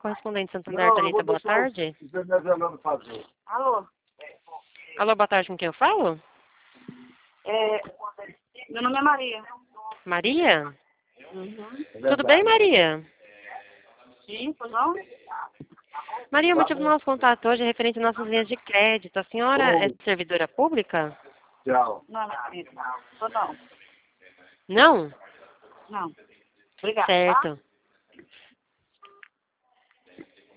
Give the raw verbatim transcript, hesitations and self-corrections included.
correspondente Santander, Não, eu Thalita, vou boa deixar tarde. o venezuelano fazer. Alô? Alô, boa tarde, com quem eu falo? É, meu nome é Maria. Maria? Uhum. É Tudo bem, verdade. Maria? Sim, pois não? Maria, o motivo do nosso contato hoje é referente às nossas linhas de crédito. A senhora é Oi. servidora pública? Tchau. Não, minha filha. Tô não. Não? Não. Obrigada, tá? Certo.